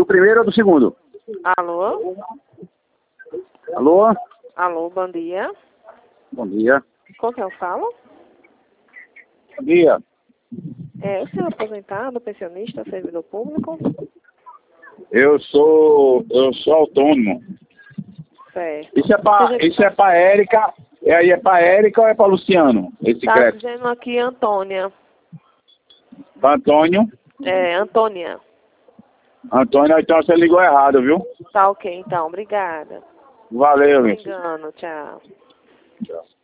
primeiro ou do segundo? Alô? Alô? Alô, bom dia. Bom dia. Com quem eu falo? Bom dia. É o senhor aposentado, pensionista, servidor público? Eu sou autônomo. Certo. Isso é pra Érica. É pra Érica ou é pra Luciano? Esse Tá crédito? dizendo aqui Antônia. Pra Antônio. É, Antônia. Antônio, então você ligou errado, viu? Tá ok, então. Obrigada. Valeu, Não gente. engano. Tchau. Tchau.